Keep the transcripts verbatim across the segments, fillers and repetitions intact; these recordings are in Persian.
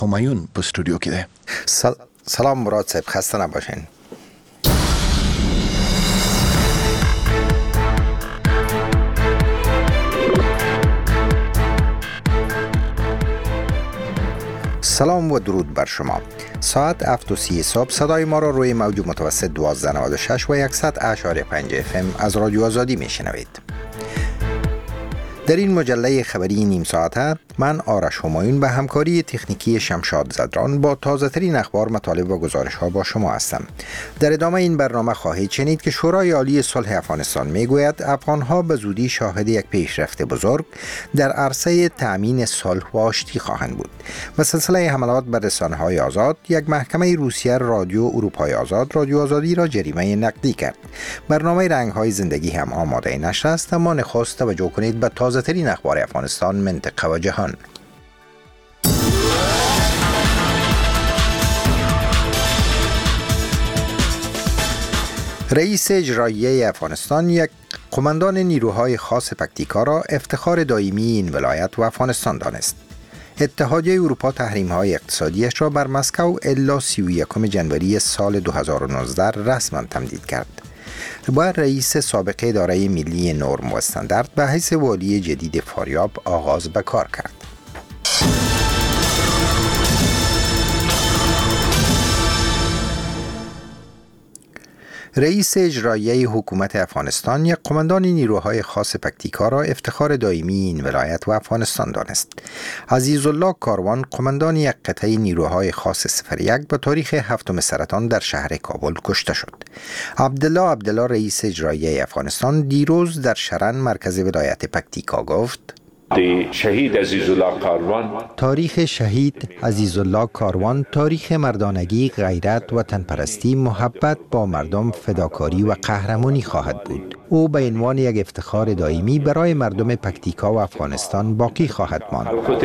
همایون په استودیو کې ده. سل... سلام مراد صاحب، خسته نباشین. سلام و درود بر شما. ساعت هفت و سی صبح صدای ما را روی موج متوسط دوازده نود و شش و صد اشاری پنج اف ام از رادیو آزادی میشنوید. در این مجله خبری نیم ساعته من آرش همایون به همکاری تکنیکی شمشاد زدران با تازه ترین اخبار، مطالب و گزارش ها با شما هستم. در ادامه این برنامه خواهید شنید که شورای عالی صلح افغانستان میگوید افغان ها به زودی شاهد یک پیشرفت بزرگ در عرصه تأمین صلح و آشتی خواهند بود. و سلسله حملات بر رسانه های آزاد، یک محکمه روسیه رادیو اروپای آزاد رادیو آزادی را جریمه نقدی کرد. برنامه رنگ های زندگی هم آماده نشر است، اما نخست توجه کنید به تازه ترین اخبار افغانستان، منطقه و جهان. رئیس اجرایی افغانستان یک قماندان نیروهای خاص پکتیکا را افتخار دائمی این ولایت و افغانستان دانست. اتحادیه اروپا تحریم‌های اقتصادیش را بر مسکو الا سی و یکم جنوری سال دو هزار و نوزده رسما تمدید کرد. با رئیس سابق اداره ملی نرم و استاندارد به حیث والی جدید فاریاب آغاز به کار کرد. رئیس اجرایی حکومت افغانستان یک قماندان نیروهای خاص پکتیکا را افتخار دائمی این ولایت و افغانستان دانست. عزیزالله کاروان، قماندان یک قطعه نیروهای خاص صفر یک، به تاریخ هفتم سرطان در شهر کابل کشته شد. عبدالله عبدالله، رئیس اجرایی افغانستان، دیروز در شرن مرکز ولایت پکتیکا گفت: شهید عزیزالله کاروان تاریخ شهید عزیزالله کاروان تاریخ مردانگی، غیرت و تنپرستی، محبت با مردم، فداکاری و قهرمانی خواهد بود. او به عنوان یک افتخار دائمی برای مردم پکتیکا و افغانستان باقی خواهد ماند.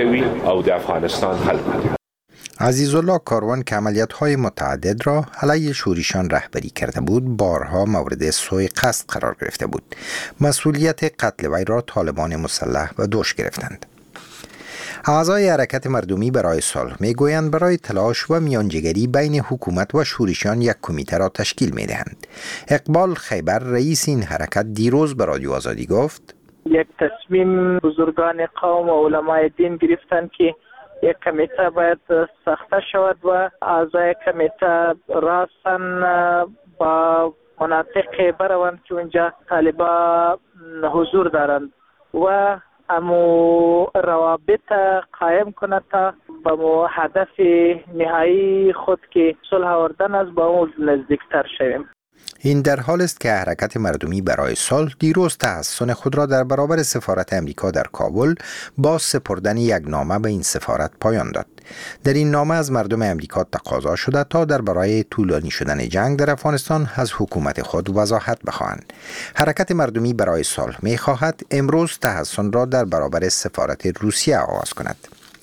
عزیزالله کاروان که عملیات‌های متعدد را علیه شوریشان رهبری کرده بود، بارها مورد سوء قصد قرار گرفته بود. مسئولیت قتل وی را طالبان مسلح به دوش گرفتند. اعضای حرکت مردمی برای صلح میگویند برای تلاش و میانجیگری بین حکومت و شوریشان یک کمیته را تشکیل میدهند. اقبال خیبر، رئیس این حرکت، دیروز به رادیو آزادی گفت: یک تصمیم بزرگان قوم و علمای دین گرفتند که یک کمیته باید ساخته شود و اعضای کمیته راسن با مناطق بروند که اونجا طالبا حضور دارند و امو روابط قایم کنند تا به مو هدف نهایی خود که صلح آوردن است با اون نزدیکتر شویم. این در حال است که حرکت مردمی برای صلح دیروز تحسن خود را در برابر سفارت امریکا در کابل با سپردن یک نامه به این سفارت پایان داد. در این نامه از مردم امریکا تقاضا شده تا درباره طولانی شدن جنگ در افغانستان از حکومت خود وضاحت بخواهند. حرکت مردمی برای صلح می خواهد امروز تحسن را در برابر سفارت روسیه آغاز کند.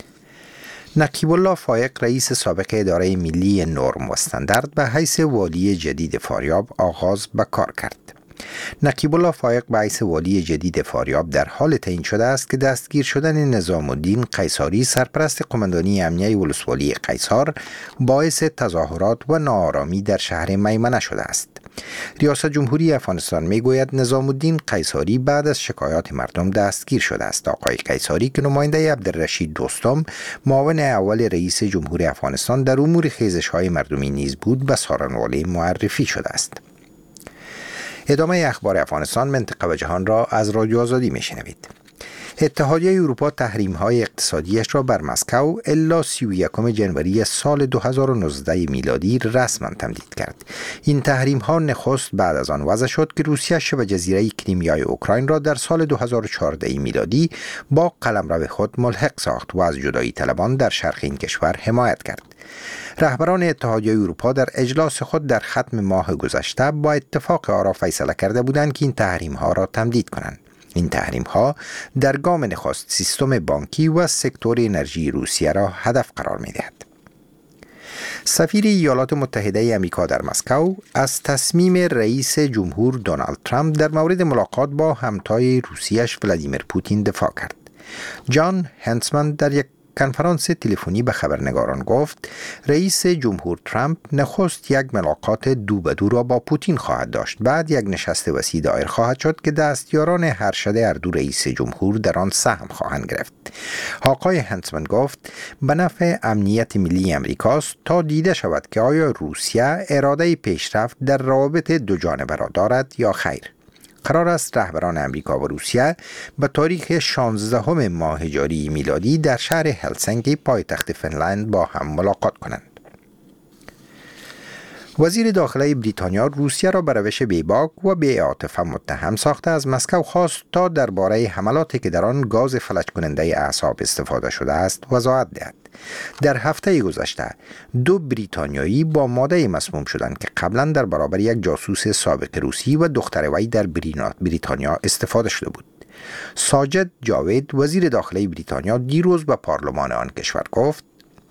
نقیب الله فایق، رئیس سابق اداره ملی نرم و استاندارد، به حیث والی جدید فاریاب آغاز به کار کرد. نقیب الله فایق به حیث والی جدید فاریاب در حال تعیین شده است که دستگیر شدن نظام الدین قیصاری، سرپرست قماندانی امنیه ولسوالی قیصار، باعث تظاهرات و ناآرامی در شهر میمنه شده است. ریاست جمهوری افغانستان میگوید نظام الدین قیصاری بعد از شکایات مردم دستگیر شده است. آقای قیصاری که نماینده عبدالرشید دوستم، معاون اول رئیس جمهور افغانستان در امور خیزش‌های مردمی نیز بود، به سارنواله معرفی شده است. ادامه اخبار افغانستان، منطقه و جهان را از رادیو آزادی میشنوید. اتحادیه اروپا تحریم‌های اقتصادیش را بر مسکو الا سی و یکم جنوری سال دو هزار و نوزده میلادی رسما تمدید کرد. این تحریم‌ها نخست بعد از آن وضع شد که روسیه شبه جزیره کریمیا اوکراین را در سال دو هزار و چهارده میلادی با قلمرو خود ملحق ساخت و از جدایی طلبان در شرق این کشور حمایت کرد. رهبران اتحادیه اروپا در اجلاس خود در ختم ماه گذشته با اتفاق آرا فیصله کرده بودند که این تحریم‌ها را تمدید کنند. این تحریم‌ها در گام نخست سیستم بانکی و سکتور انرژی روسیه را هدف قرار می‌دهد. سفیر ایالات متحده آمریکا در مسکو از تصمیم رئیس جمهور دونالد ترامپ در مورد ملاقات با همتای روسیه‌اش ولادیمیر پوتین دفاع کرد. جان هنسمن در یک کنفرانس تلفنی به خبرنگاران گفت رئیس جمهور ترامپ نخست یک ملاقات دو به دو را با پوتین خواهد داشت. بعد یک نشست وسیع دایر خواهد شد که دستیاران ارشد اردو رئیس جمهور در آن سهم خواهند گرفت. آقای هنسمن گفت به نفع امنیت ملی امریکاست تا دیده شود که آیا روسیه اراده پیشرفت در روابط دو جانبه را دارد یا خیر. قرار است رهبران امریکا و روسیه به تاریخ شانزدهم ماه جاری میلادی در شهر هلسینکی پایتخت فنلند با هم ملاقات کنند. وزیر داخلی بریتانیا روسیه را به روش بیباک و بی‌عاطفه متهم ساخته از مسکو خواست تا درباره حملاتی که در آن گاز فلج کننده اعصاب استفاده شده است وضاحت دهد. در هفته گذشته دو بریتانیایی با ماده مسموم شدند که قبلا در برابر یک جاسوس سابق روسی و دختر وی در بریتانیا استفاده شده بود. ساجد جاوید وزیر داخلی بریتانیا دیروز به پارلمان آن کشور گفت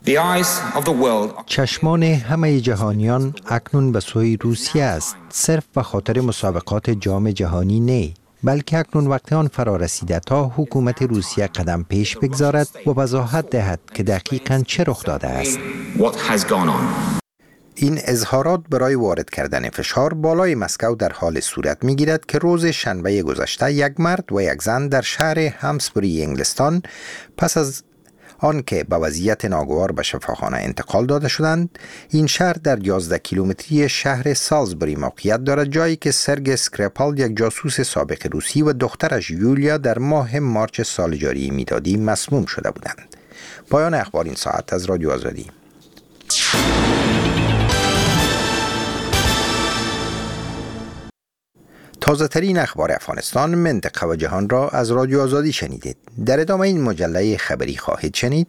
چشمان همه جهانیان اکنون به سوی روسیه است، صرف به خاطر مسابقات جام جهانی نه، بلکه اکنون وقت آن فرا رسیده تا حکومت روسیه قدم پیش بگذارد و وضاحت دهد که دقیقاً چه رخ داده است. این اظهارات برای وارد کردن فشار بالای مسکو در حال صورت می‌گیرد که روز شنبه گذشته یک مرد و یک زن در شهر همسبری انگلستان پس از آنکه به وضعیت ناگوار به شفاخانه انتقال داده شدند. این شهر در یازده کیلومتری شهر سالزبری موقعیت دارد، جایی که سرگ اسکریپال یک جاسوس سابق روسی و دخترش یولیا در ماه مارچ سال جاری میلادی مسموم شده بودند. پایان اخبار این ساعت از رادیو آزادی. تازه ترین اخبار افغانستان، منطقه و جهان را از رادیو آزادی شنیدید. در ادامه این مجله خبری خواهید شنید: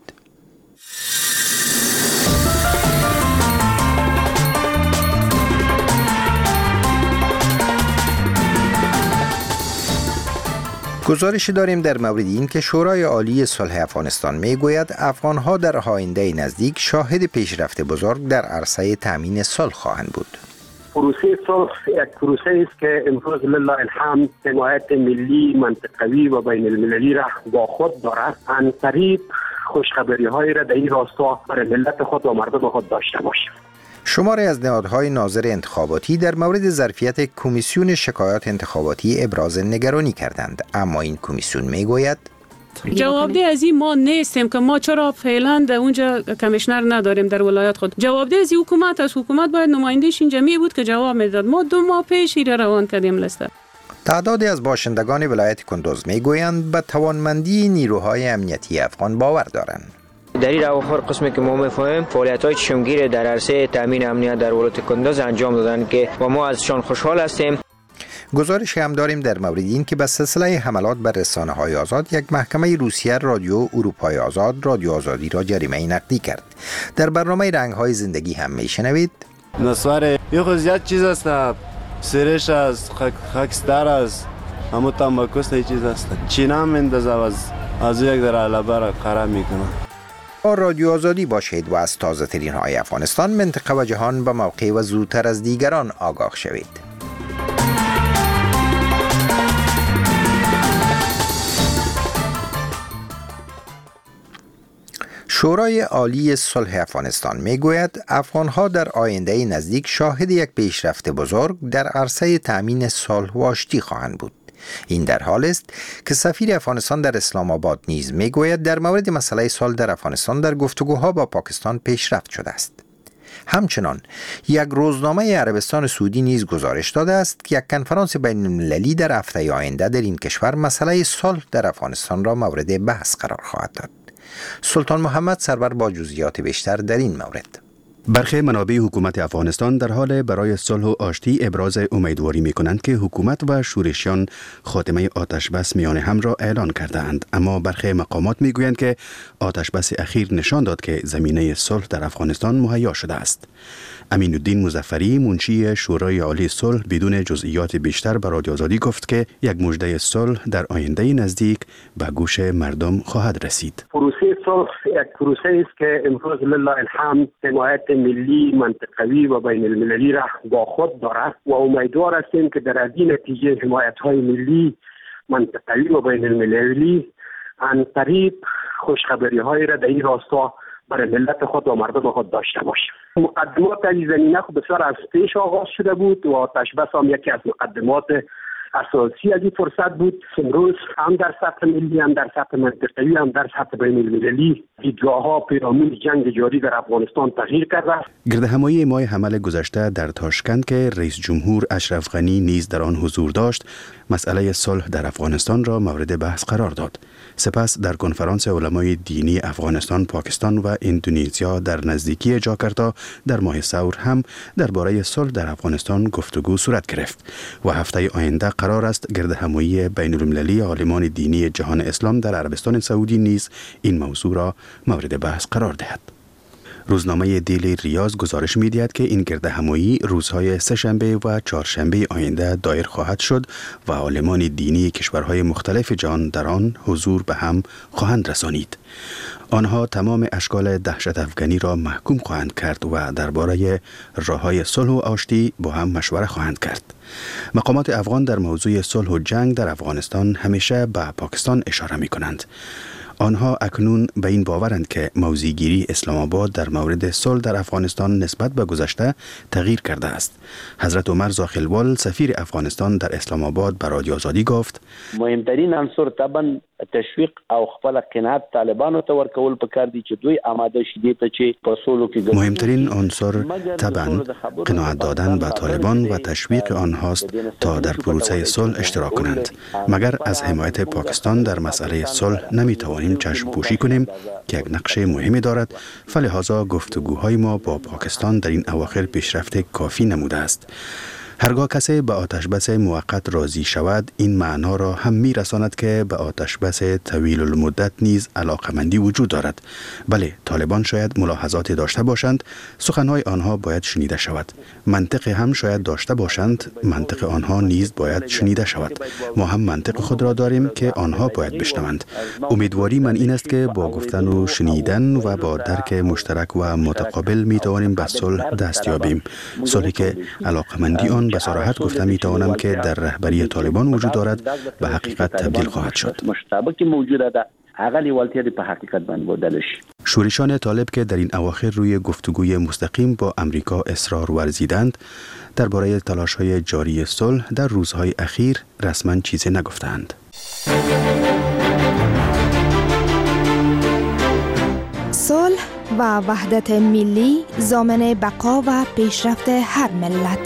گزارش داریم در مورد این که شورای عالی صلح افغانستان می گوید افغانها در آینده نزدیک شاهد پیشرفت بزرگ در عرصه تامین صلح خواهند بود. پروسه صلح یک پروسه است که امروز لله الحمد حمایت ملی، منطقوی و بین المللی را با خود دارد. عن طریق خوشخبری های را در این راستا برای ملت خود و مردم خود داشته باشیم. شماری از نهادهای ناظر انتخاباتی در مورد ظرفیت کمیسیون شکایات انتخاباتی ابراز نگرانی کردند، اما این کمیسیون میگوید جوابده از این ما نیستیم که ما چرا فعلا در اونجا کمیشنر نداریم در ولایت خود. جوابده از این حکومت است. حکومت باید نمایندهش اینجا می بود که جواب میداد. ما دو ماه پیش ایره روان کردیم لسته. تعدادی از باشندگان ولایت کندوز میگویند به توانمندی نیروهای امنیتی افغان باور دارند. در این اواخر قسمی که ما میفهمیم فعالیت‌های چشمگیر در عرصه تامین امنیت در ولایت کندوز انجام دادن که و ما ازشان خوشحال هستیم. گزارشی هم داریم در مورد این که به سلسله حملات بر رسانه‌های آزاد یک محکمه روسیه رادیو اروپای آزاد رادیو آزادی را جریمه نقدی کرد. در برنامه رنگ‌های زندگی هم میشنوید نسواره یه خود زیاد چیز است، سرش است، خاکستر است، اما تنباکوست یه چیز است. چینا هم اندازه از از یک در علبه را قرار میکنه. با رادیو آزادی باشید و از تازه ترین های افغانستان، منطقه و جهان به موقع و زودتر از دیگران آگاه شوید. شورای عالی صلح افغانستان میگوید افغانها در آینده نزدیک شاهد یک پیشرفت بزرگ در عرصه تأمین صلح و آشتی خواهند بود. این در حال است که سفیر افغانستان در اسلام آباد نیز میگوید در مورد مسئله صلح در افغانستان در گفتگوها با پاکستان پیشرفت شده است. همچنان یک روزنامه عربستان سعودی نیز گزارش داده است که یک کنفرانس بین المللی در هفته آینده در این کشور مسئله صلح در افغانستان را مورد بحث قرار خواهد داد. سلطان محمد سرور با جزئیات بیشتر در این مورد. برخی منابع حکومت افغانستان در حال برای صلح و آشتی ابراز امیدواری می کنند که حکومت و شورشیان خاتمه آتش بس میان هم را اعلان کرده اند، اما برخی مقامات می گویند که آتش بس اخیر نشان داد که زمینه صلح در افغانستان مهیا شده است. امین الدین مظفری منشی شورای عالی صلح بدون جزئیات بیشتر به رادیو آزادی گفت که یک مژده صلح در آینده نزدیک به گوش مردم خواهد رسید. پروسه صلح یک پروسه است که امروز لله الحمد حمایت ملی، منطقوی و بین المللی را با خود دارد و امیدوار هستیم که در این نتیجه حمایت های ملی، منطقوی و بین المللی عن طریق خوشخبری های را در این راستا برای ملت خود و مردم خود داشته باشیم. مقدمات در این زمینه خود بسیار از پیش آغاز شده بود و آتش بس هم یکی از مقدمات اساسی از این فرصت بود. امروز هم در سطح ملی، هم در سطح منطقه‌ای، هم در سطح بین المللی دیدگاه‌ها پیرامون جنگ جاری در افغانستان تغییر کرده است. گردهمایی ماه حمل گذشته در تاشکند که رئیس جمهور اشرف غنی نیز در آن حضور داشت، مسئله صلح در افغانستان را مورد بحث قرار داد. سپس در کنفرانس علمای دینی افغانستان، پاکستان و اندونزیا در نزدیکی جاکارتا در ماه ثور هم درباره صلح در افغانستان گفتگو صورت گرفت و هفته آینده قرار است گردهمایی بین المللی عالمان دینی جهان اسلام در عربستان سعودی نیز این موضوع را مورد بحث قرار دهد. روزنامه دیلی ریاض گزارش می‌دهد که این گردهمایی روزهای سه‌شنبه و چهارشنبه آینده دایر خواهد شد و عالمان دینی کشورهای مختلف جهان در آن حضور به هم خواهند رسانید. آنها تمام اشکال دهشت افغانی را محکوم خواهند کرد و درباره راه‌های صلح و آشتی با هم مشوره خواهند کرد. مقامات افغان در موضوع صلح و جنگ در افغانستان همیشه به پاکستان اشاره می‌کنند. آنها اکنون به این باورند که موضع‌گیری اسلام آباد در مورد صلح در افغانستان نسبت به گذشته تغییر کرده است. حضرت عمر زاخلوال سفیر افغانستان در اسلام آباد به رادیو آزادی گفت: مهمترین عنصر طبعا تشویق او خپل قناعت طالبانو ته ورکول پکار دي چې دوی آماده شي دي ته چې په سولو کې. مهمترین عنصر طبعا قناعت دادن به طالبان و تشویق آنهاست تا در پروسه صلح اشتراک کنند. مگر از حمایت پاکستان در مسئله صلح نمیتوانیم چشم پوشی کنیم که یک نقش مهمی دارد. فلهذا گفتگوهای ما با پاکستان در این اواخر پیشرفت کافی نموده است. هرگاه کسی به آتش بس موقت راضی شود، این معنا را هم می رساند که به آتش بس طویل المدت نیز علاقمندی وجود دارد. بله، طالبان شاید ملاحظات داشته باشند، سخنهای آنها باید شنیده شود. منطق هم شاید داشته باشند، منطق آنها نیز باید شنیده شود. ما هم منطق خود را داریم که آنها باید بشنوند. امیدواری من این است که با گفتن و شنیدن و با درک مشترک و متقابل می توانیم به صلح دست یابیم. صلحی که علاقمندی آن به صراحت گفتم می توانم که در رهبری طالبان وجود دارد به حقیقت تبدیل خواهد شد. شورشان طالب که در این اواخر روی گفتگوی مستقیم با امریکا اصرار ورزیدند، درباره تلاش‌های جاری صلح در روزهای اخیر رسما چیزی نگفتند. صلح و وحدت ملی ضامن بقا و پیشرفت هر ملت.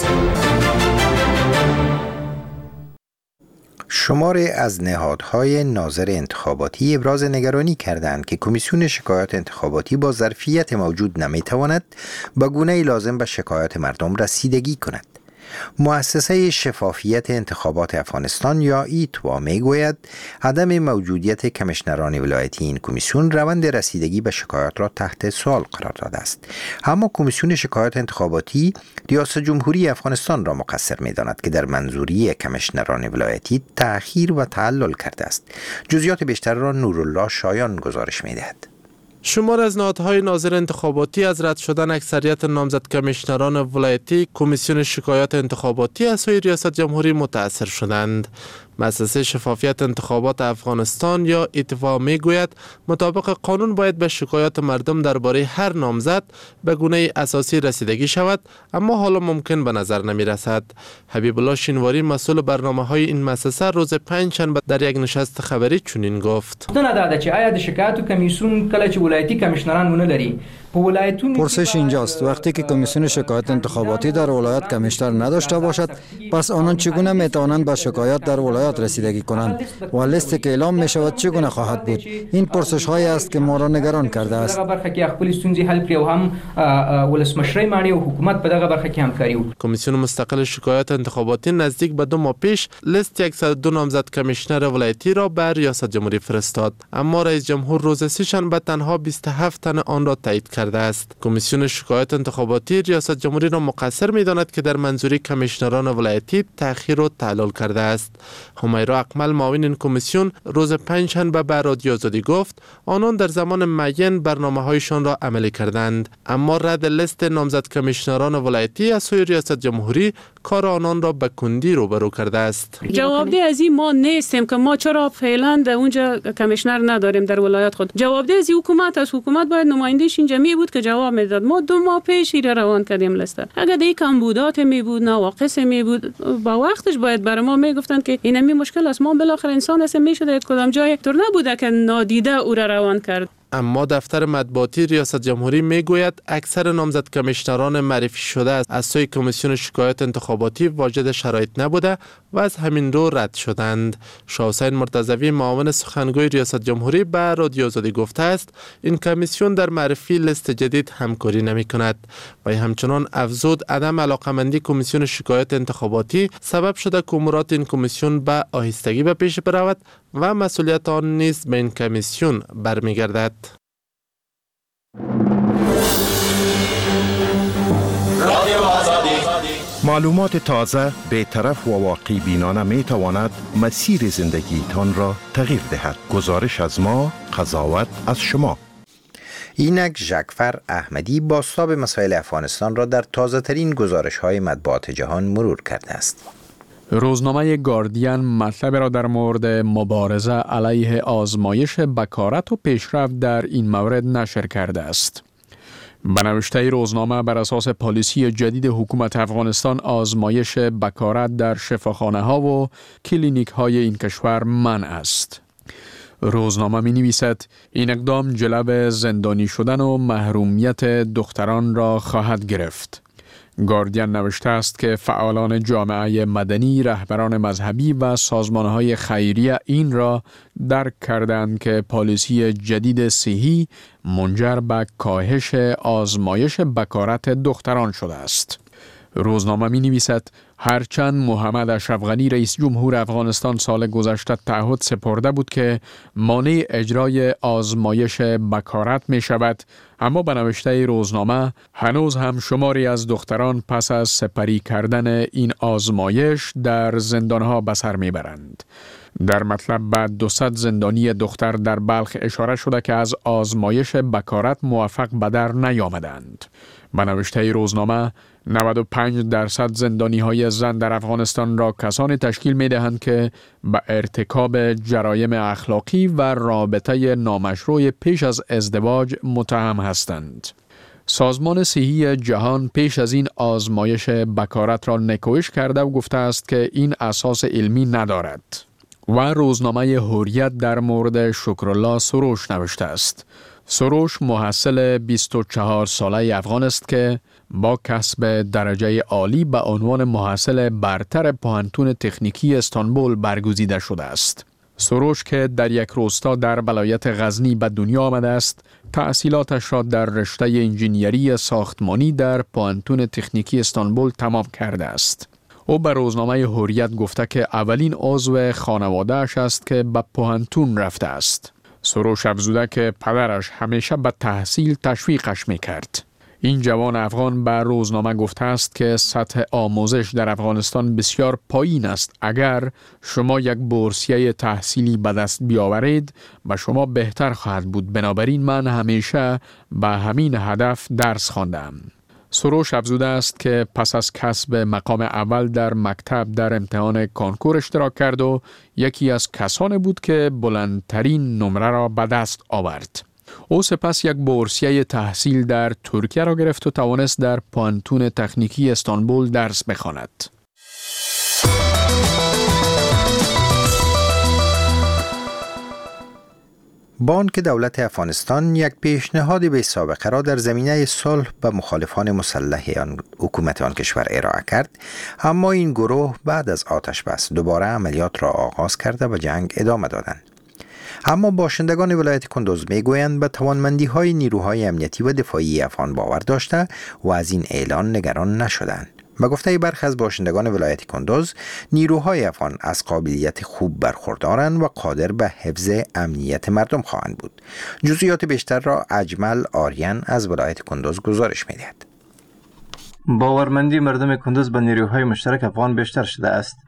شماری از نهادهای ناظر انتخاباتی ابراز نگرانی کردند که کمیسیون شکایات انتخاباتی با ظرفیت موجود نمیتواند به گونه‌ای لازم به شکایات مردم رسیدگی کند. مؤسسه شفافیت انتخابات افغانستان یا ایتوا میگوید عدم موجودیت کمیشنران ولایتی این کمیسیون روند رسیدگی به شکایات را تحت سوال قرار داده است. اما کمیسیون شکایات انتخاباتی ریاست جمهوری افغانستان را مقصر می‌داند که در منظوری کمیشنران ولایتی تأخیر و تعلل کرده است. جزئیات بیشتر را نورالله شایان گزارش می‌دهد. شمار از نهادهای ناظر انتخاباتی از رد شدن اکثریت نامزد کمیشنران ولایتی کمیسیون شکایات انتخاباتی از سوی ریاست جمهوری متاثر شدند. مؤسسه شفافیت انتخابات افغانستان یا ایتوا میگوید مطابق قانون باید به شکایات مردم درباره هر نامزد به گونه اساسی رسیدگی شود، اما حالا ممکن به نظر نمی رسد. حبیب الله شینواری مسئول برنامه‌های این مؤسسه روز پنجشنبه در یک نشست خبری چنین گفت: داده چې آیا د شکایاتو کمیسیون کله چې ولایتي کمیشنران ونه لري پرسش اینجاست وقتی که کمیسیون شکایات انتخاباتی در ولایت کمیشنر نداشته باشد، پس آنان چگونه میتوانند به شکایات در ولایت رسیدگی کنند و لیستی که اعلام می شود چگونه خواهد بود؟ این پرسش هایی است که ما را نگران کرده است. کمیسیون مستقل شکایات انتخاباتی نزدیک به دو ماه پیش لیست صد و دو نامزد کمیشنر ولایتی را به ریاست جمهوری فرستاد، اما رئیس جمهور روز سه‌شنبه تنها بیست و هفت تن آن را تایید کرده است. کمیسیون شکایات انتخاباتی ریاست جمهوری را مقصر می‌داند که در منظوری کمیشنران ولایتی تأخیر و تعلل کرده است. همیرا اکمل معاون این کمیسیون روز پنجشنبه به رادیو آزادی گفت آنان در زمان معین برنامه‌هایشان را عملی کردند، اما رد لیست نامزد کمیشنران ولایتی از سوی ریاست جمهوری کار آنان را به کندی روبرو کرده است. جوابده از این ما نیستیم که ما چرا فعلا در اونجا کمیشنر نداریم در ولایت خود. جوابده از حکومت است. حکومت باید نمایندهش اینجا می بود که جواب میداد. ما دو ماه پیش ایره روان کردیم لسته. اگر دی کمبودات می بود، نواقص می بود، با وقتش باید برای ما میگفتن که این می مشکل است. ما بالاخره انسان هستیم، میشد کدام جای طور نبوده که نادیده او را روان کرد. اما دفتر مطبوعاتی ریاست جمهوری میگوید اکثر نامزد کمیشنران معرفی شده از سوی کمیسیون شکایات انتخاباتی واجد شرایط نبوده و از همین رو رد شدند. شاه حسین مرتضوی معاون سخنگوی ریاست جمهوری به رادیو آزادی گفته است این کمیسیون در معرفی لیست جدید همکاری نمی کند و همچنان افزود عدم علاقمندی کمیسیون شکایات انتخاباتی سبب شده که امورات این کمیسیون به آهستگی به پیش برود و مسئولیت آن نیز به این کمیسیون برمیگردد. معلومات تازه، بی‌طرف و واقعی بینانه می تواند مسیر زندگی تان را تغییر دهد. گزارش از ما، قضاوت از شما. اینک ژکفر احمدی بازتاب مسائل افغانستان را در تازه ترین گزارش های مطبوعات جهان مرور کرده است. روزنامه گاردین مطلب را در مورد مبارزه علیه آزمایش بکارت و پیشرفت در این مورد نشر کرده است. به نوشته روزنامه بر اساس پالیسی جدید حکومت افغانستان آزمایش بکارت در شفاخانه ها و کلینیک های این کشور منع است. روزنامه می نویسد این اقدام جلب زندانی شدن و محرومیت دختران را خواهد گرفت. گاردین نوشته است که فعالان جامعه مدنی، رهبران مذهبی و سازمانهای خیریه این را درک کردند که پالیسی جدید صحی منجر به کاهش آزمایش بکارت دختران شده است. روزنامه می نویسد هرچند محمد اشرف غنی رئیس جمهور افغانستان سال گذشته تعهد سپرده بود که مانع اجرای آزمایش بکارت می شود، اما به نوشته روزنامه هنوز هم شماری از دختران پس از سپری کردن این آزمایش در زندانها به سر می برند. در مطلب به دوصد زندانی دختر در بلخ اشاره شده که از آزمایش بکارت موفق به در نیامدند. به نوشته روزنامه نود و پنج درصد زندانی های زن در افغانستان را کسانی تشکیل می دهند که به ارتکاب جرایم اخلاقی و رابطه نامشروع پیش از ازدواج متهم هستند. سازمان صحی جهان پیش از این آزمایش بکارت را نکوهش کرده و گفته است که این اساس علمی ندارد. و روزنامه حریت در مورد شکرالله سروش نوشته است. سروش محصل بیست و چهار ساله افغان است که با کسب درجه عالی به عنوان محصل برتر پوهنتون تکنیکی استانبول برگزیده شده است. سروش که در یک روستا در ولایت غزنی به دنیا آمده است، تحصیلاتش را در رشته انجینیری ساختمانی در پوهنتون تکنیکی استانبول تمام کرده است. او به روزنامه حریت گفته که اولین عضو خانواده‌اش است که به پوهنتون رفته است. سروش افزوده که پدرش همیشه به تحصیل تشویقش میکرد. این جوان افغان به روزنامه گفته است که سطح آموزش در افغانستان بسیار پایین است. اگر شما یک بورسیه تحصیلی به دست بیاورید به شما بهتر خواهد بود. بنابراین من همیشه به همین هدف درس خواندم. سروش افزوده است که پس از کسب مقام اول در مکتب در امتحان کنکور اشتراک کرد و یکی از کسانی بود که بلندترین نمره را به دست آورد. او سپس یک بورسیه تحصیل در ترکیه را گرفت و توانست در پوهنتون تکنیکی استانبول درس بخواند. بانک دولت افغانستان یک پیشنهاد بی سابقه را در زمینه صلح به مخالفان مسلح آن حکومت آن کشور ارائه کرد، اما این گروه بعد از آتش بس دوباره عملیات را آغاز کرده و جنگ ادامه دادند. اما باشندگان ولایت کندوز میگویند به توانمندی های نیروهای امنیتی و دفاعی افغان باور داشته و از این اعلان نگران نشدند. به گفته برخی از باشندگان ولایت کندوز، نیروهای افغان از قابلیت خوب برخوردارند و قادر به حفظ امنیت مردم خواهند بود. جزئیات بیشتر را اجمل آریان از ولایت کندوز گزارش می‌دهد. باورمندی مردم کندوز به نیروهای مشترک افغان بیشتر شده است.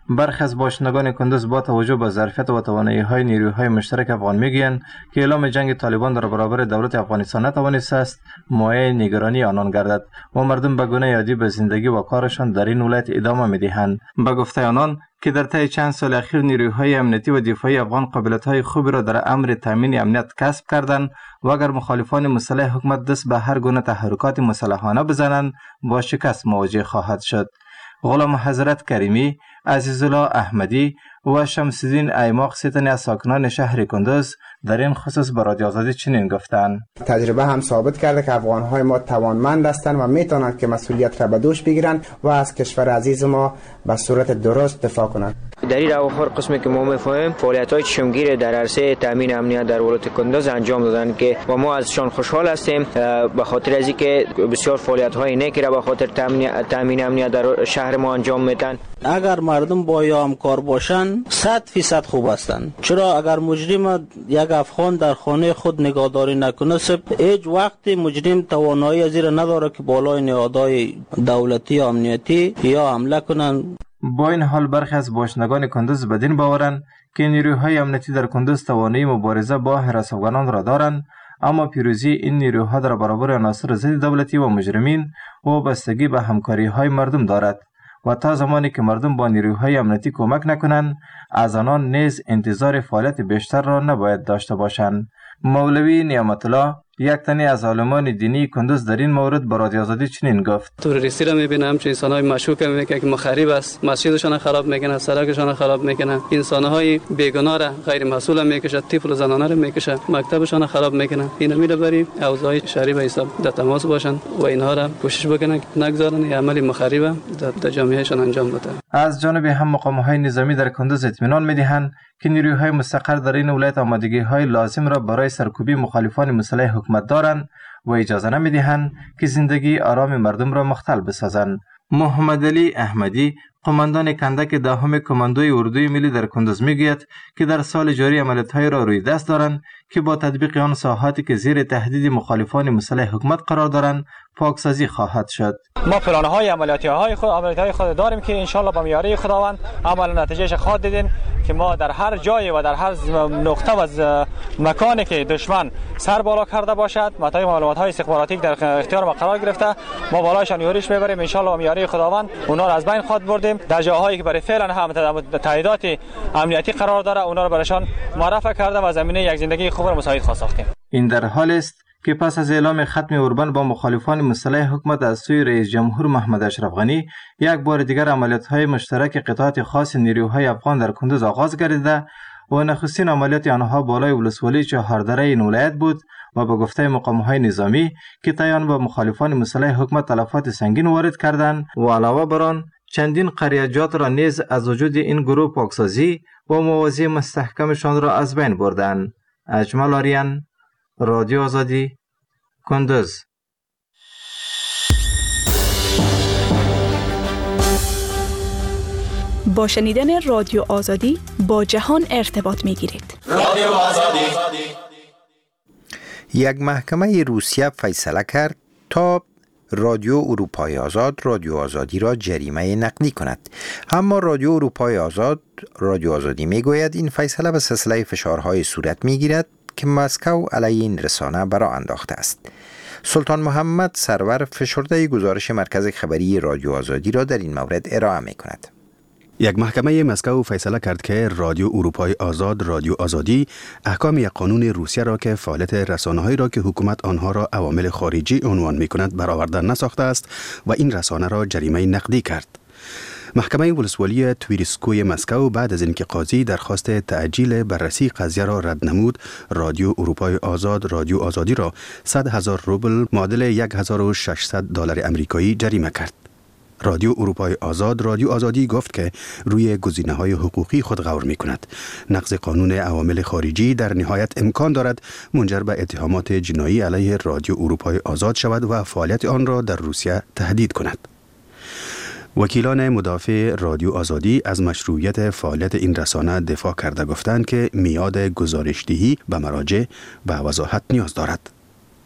برخی از باشندگان کندوز با توجه به ظرفیت و توانایی‌های نیروهای مشترک افغان میگویند که اعلام جنگ طالبان در برابر دولت افغانستان نتوانسته است مایه نگرانی آنان گردد و مردم به گونه عادی به زندگی و کارشان در این ولایت ادامه می‌دهند. به گفته آنان که در طی چند سال اخیر نیروهای امنیتی و دفاعی افغان قابلیت‌های خوبی را در امر تامین امنیت کسب کردند و اگر مخالفان مسلح حکومت دست به هر گونه تحرکات مسلحانه بزنند با شکست مواجه خواهد شد. غلام حضرت کریمی، عزیزالله احمدی و شمس الدین ایماق ستن از ساکنان شهر کندوز در این خصوص به رادیو آزادی چنین گفتند: تجربه هم ثابت کرده که افغان‌های ما توانمند هستند و میتونند که مسئولیت را به دوش بگیرند و از کشور عزیز ما به صورت درست دفاع کنند. در این اواخر قسمی که ما می‌فهمیم فعالیت‌های چشمگیر در عرصه تامین امنیت در ولایت کندوز انجام دادن که و ما ازشان خوشحال هستیم به خاطر از اینکه بسیار فعالیت‌های نیکی را به خاطر تامین امنیت در شهر ما انجام میدن. اگر مردم با یا همکار باشن صد فیصد خوب هستند. چرا اگر مجرم یک افغان در خانه خود نگهداری نکنه هیچ وقت مجرم توانایی از این نداره که بالای نهادهای دولتی یا امنیتی یا حمله کنن. با این حال برخی از باشندگان کندوز بدین باورند که نیروهای امنیتی در کندوز توانایی مبارزه با هراس افغانان را دارند، اما پیروزی این نیروها در برابر عناصر ضد دولتی و مجرمین وابستگی به همکاری‌های مردم دارد و تا زمانی که مردم با نیروهای امنیتی کمک نکنند از آنان نیز انتظار فعالیت بیشتر را نباید داشته باشند. مولوی نعمت الله یک تنی از عالمان دینی کندوز در این مورد به رادیو آزادی چنین گفت: تروریستی را میبینم چه انسان‌های مشکوک میگه که مخرب است، مسجدشان خراب میکنه، سرکشان خراب میکنه، انسان‌های بیگناه را غیر مسئول میکشه، طفل و زنانه را میکشه، مکتبشان خراب میکنه. اینا میره بری اوضاع شهری به حساب در تماس باشن و اینها را کوشش بکنن نگذارن این عمل مخرب در جامعهشان انجام بده. از جانب هم مقام‌های نظامی در کندوز اطمینان میدهند که نیروهای مستقر در این ولایت آمادگی‌های لازم را برای سرکوبی مخالفان مسلح حکومت دارند و اجازه نمی‌دهند که زندگی آرام مردم را مختل بسازند. محمد علی احمدی، قماندان کندک دهم کماندوی اردوی ملی در کندوز میگوید که در سال جاری عملیات‌های را روی دست دارند که با تطبیق آن ساحاتی که زیر تهدید مخالفان مسلح حکومت قرار دارند پاکسازی خواهد شد. ما پلان‌های عملیاتی خود عملیات‌های خود داریم که ان شاءالله با میاری خداوند عمل نتیجهش خواهد دیدین که ما در هر جای و در هر نقطه و مکانی که دشمن سر بالا کرده باشد متای معلومات‌های استخباراتی در اختیار ما قرار گرفته ما بالایشان یوریش میبریم ان شاءالله با میاری خداوند اونا را از بین خواهد بردیم. در جاهایی که برای فعلا هم تاییدات امنیتی قرار داره اونا را برایشان معرفی کرده و زمینه یک زندگی خوب را مساعد خواهد ساختیم. این در حال است که پس از اعلام ختم اوربن با مخالفان مسلح حکومت از سوی رئیس جمهور محمد اشرف غنی یک بار دیگر عملیات‌های مشترک قطعات خاص نیروهای افغان در کندوز آغاز گردیده و نخستین عملیات آنها بالای ولسوالی چهاردره این ولایت بود و به گفته مقام‌های نظامی که تایان به مخالفان مسلح حکومت تلفات سنگین وارد کردند و علاوه بر آن چندین قریه‌جات را نیز از وجود این گروه پاکسازی و موازی مستحکمشان را از بین بردند. اجمل آریان، رادیو آزادی، کندوز. با شنیدن رادیو آزادی با جهان ارتباط می گیرید. رادیو آزادی. یک محکمه روسیه فیصله کرد تا رادیو اروپای آزاد رادیو آزادی را جریمه نقدی کند. اما رادیو اروپای آزاد رادیو آزادی می گوید این فیصله به سلسله فشارهای صورت می گیرد که مسکو علیه این رسانه برآ انداخته است. سلطان محمد سرور فشرده گزارش مرکز خبری رادیو آزادی را در این مورد ارائه می کند. یک محکمه مسکو فیصله کرد که رادیو اروپای آزاد رادیو آزادی احکام یک قانون روسیه را که فعالیت رسانه‌هایی را که حکومت آنها را عوامل خارجی عنوان می‌کند برآورده نساخته است و این رسانه را جریمه نقدی کرد. محکمه ولسوالی تویرسکوی مسکو بعد از اینکه قاضی درخواست تعجیل بررسی قضیه را رد نمود، رادیو اروپای آزاد رادیو آزادی را صد هزار روبل معادل یک هزار و ششصد دلار امریکایی جریمه کرد. رادیو اروپای آزاد رادیو آزادی گفت که روی گزینه‌های حقوقی خود غور می‌کند. نقض قانون عوامل خارجی در نهایت امکان دارد منجر به اتهامات جنایی علیه رادیو اروپای آزاد شود و فعالیت آن را در روسیه تهدید کند. وکیلان مدافع رادیو آزادی از مشروعیت فعالیت این رسانه دفاع کرده گفتند که میعاد گزارشدهی به مراجع به وضاحت نیاز دارد.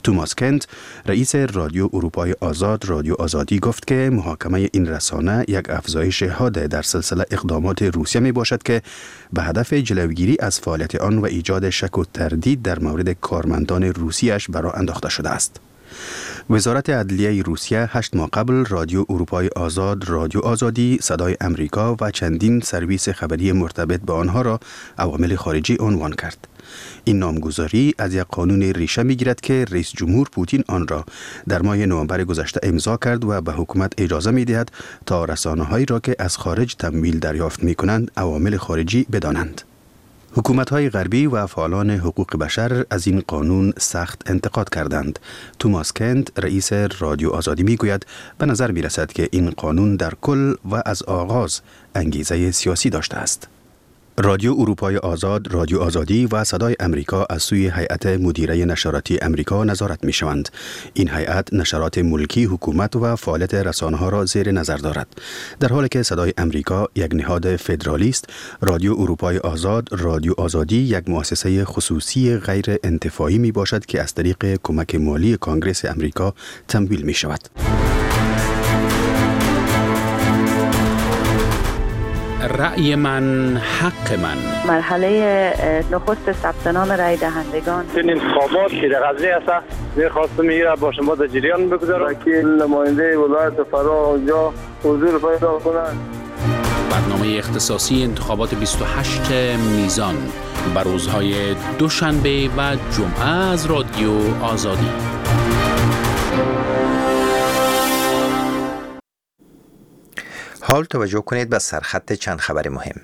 توماس کنت رئیس رادیو اروپای آزاد رادیو آزادی گفت که محاکمه این رسانه یک افزایش حاد در سلسله اقدامات روسیه می باشد که به هدف جلوگیری از فعالیت آن و ایجاد شک و تردید در مورد کارمندان روسیش برای انداخته شده است. وزارت عدلیه روسیه هشت ماه قبل رادیو اروپای آزاد رادیو آزادی، صدای امریکا و چندین سرویس خبری مرتبط به آنها را عوامل خارجی عنوان کرد. این نامگذاری از یک قانون ریشه می‌گیرد که رئیس جمهور پوتین آن را در ماه نوامبر گذشته امضا کرد و به حکومت اجازه می‌دهد تا رسانه‌هایی را که از خارج تمویل دریافت می‌کنند عوامل خارجی بدانند. حکومت‌های غربی و فعالان حقوق بشر از این قانون سخت انتقاد کردند. توماس کنت رئیس رادیو آزادی می‌گوید به نظر می‌رسد که این قانون در کل و از آغاز انگیزه سیاسی داشته است. رادیو اروپای آزاد رادیو آزادی و صدای امریکا از سوی هیئت مدیره نشراتی امریکا نظارت می شوند. این هیئت نشرات ملکی حکومت و فعالیت رسانه‌ها را زیر نظر دارد. در حالی که صدای امریکا یک نهاد فدرالی است، رادیو اروپای آزاد رادیو آزادی یک مؤسسه خصوصی غیر انتفاعی می باشد که از طریق کمک مالی کنگره امریکا تمویل می شود. رأی من حق من. مرحله نخست ثبت نام رأی دهندگان این انتخابات که در قضیه است می‌خواستم میره با شما در جریان بگذارم. وکیل نماینده ولایت فرا اونجا حضور پیدا کنند. برنامه اختصاصی انتخابات بیست و هشت میزان بر روزهای دوشنبه و جمعه از رادیو آزادی. حال توجه کنید به سرخط چند خبر مهم.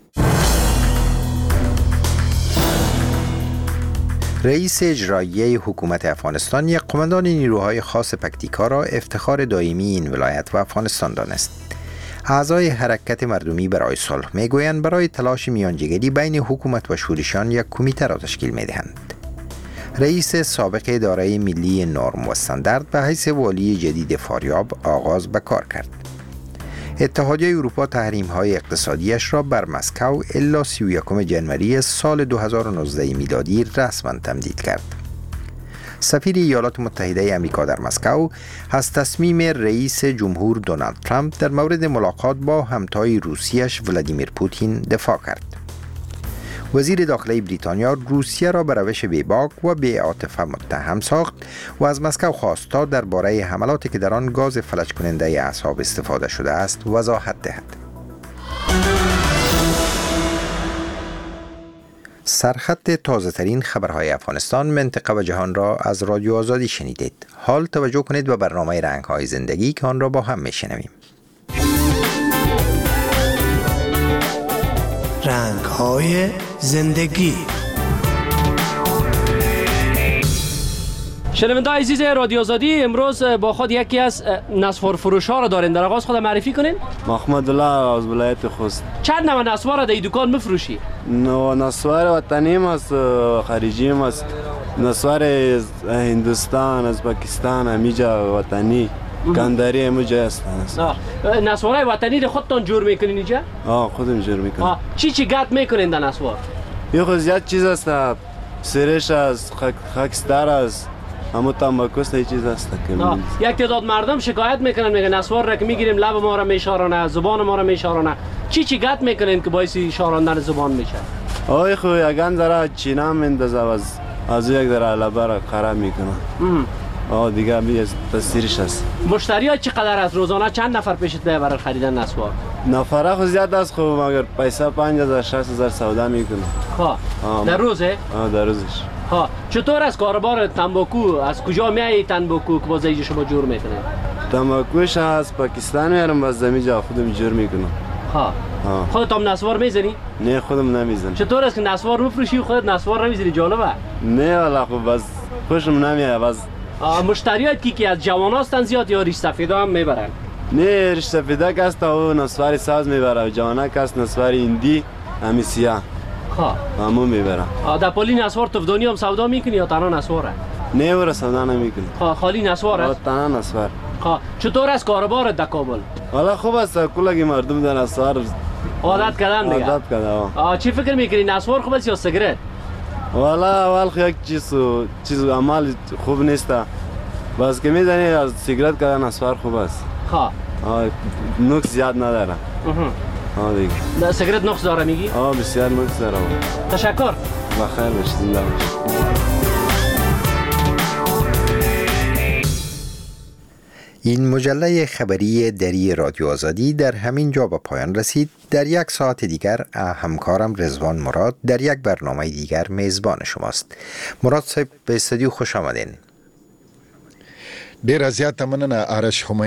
رئیس اجرایی حکومت افغانستان یک قماندان نیروهای خاص پکتیکا را افتخار دائمی این ولایت و افغانستان دانست. اعضای حرکت مردمی برای صلح میگویند برای تلاش میانجیگری بین حکومت و شورشیان یک کمیته را تشکیل میدهند. رئیس سابق اداره ملی نرم و استاندارد به حیث والی جدید فاریاب آغاز به کار کرد. اتحادیه اروپا تحریم‌های اقتصادیش را بر مسکو الی سی و یکم ژانویه سال دو هزار و نوزده میلادی رسما تمدید کرد. سفیر ایالات متحده آمریکا در مسکو از تصمیم رئیس جمهور دونالد ترامپ در مورد ملاقات با همتای روسیش ولادیمیر پوتین دفاع کرد. وزیر داخلی بریتانیا روسیه را به روش بیباک و بی‌عاطفه متهم ساخت و از مسکو خواست تا درباره حملاتی که در آن گاز فلج کننده اعصاب استفاده شده است وضاحت دهد. سرخط تازه ترین خبرهای افغانستان، منطقه و جهان را از رادیو آزادی شنیدید. حال توجه کنید به برنامه رنگ‌های زندگی که آن را با هم میشنویم. رنگ‌های زندگی. شنونده‌های عزیز رادیو آزادی، امروز با خود یکی از نسوار فروش‌ها را داریم. در آغاز خود معرفی کنین. محمد الله از ولایت خوست. چند نوع نسوار را در این دکان می‌فروشی؟ نو نسوار وطنی است، خارجی است. نسوار هندوستان، از پاکستان، همیجا وطنی. کندری همونجا است. نسوارای وطنی را خودتان جور میکنین اینجا؟ آه خودم جور میکنم. چی چی گت میکنین در نسوار؟ یه خود زیاد چیز است، سرش است، خاکستر است، همون تنباکو است، چیز است. یک تعداد مردم شکایت میکنن، میگن نسوار را که میگیریم لب ما را میشارانه، زبان ما را میشارانه. چی چی گت میکنین که باعث شاراندن زبان میشه؟ آه خو یگان ذره چینا مندازه از از یک ذره لب را خراب میکنه. آه دیگه می تاثیرش است. مشتری ها چقدر از روزانه چند نفر پیشت میاد برای خریدن نسوار؟ نفره خود زیاد است، خب مگر پیسه پنج هزار شش هزار سودا میکنه. ها در روزه؟ آه در روزش. ها چطور از کاروبار تنباکو، از کجا میای تنباکو که باز اینجا شما جور میکنه؟ تنباکوش از پاکستان میارم، باز زمینجا خودم جور میکنم. ها خودت هم نسوار میزنی؟ نه خودم نمیزنم. چطور است که نسوار میفروشی و خودت نسوار نمیزنی؟ جالبه. نه والا خب باز خوشم نمیاد. باز مشتریات کی که از جوان هستن زیاد یا ریش سفیدا هم میبرن؟ نه ریش سفیدا که است او نسواری ساز میبره، جوانه که است نسواری هندی همی سیاه. ها همون میبره. در پالی نسوار تفدانی هم سودا میکنی یا تنها نسواره؟ نه ور سودا نمیکنی. ها خالی نسوار است؟ تنها نسوار. ها چطور است کاروبار در کابل؟ والا خوب است، کلگی مردم در نسوار عادت کردن دیگه. عادت کردن. آ چی فکر میکنی، نسوار خوب است یا سیگرت؟ والا اول خو یک چیز چیز عمل خوب نیست. بس که میزنی از سیگرت کردن اسفر خوب است. ها نوک زیاد نداره. ها دیگه. نه سیگرت نقص داره میگی؟ آه بسیار نقص داره. تشکر. بخیر باشید. زنده باشید. این مجله خبری دری رادیو آزادی در همین جا به پایان رسید. در یک ساعت دیگر همکارم رضوان مراد در یک برنامه دیگر میزبان شماست. مراد صاحب به استودیو خوش آمدین. ډیر زیات مننه آرش.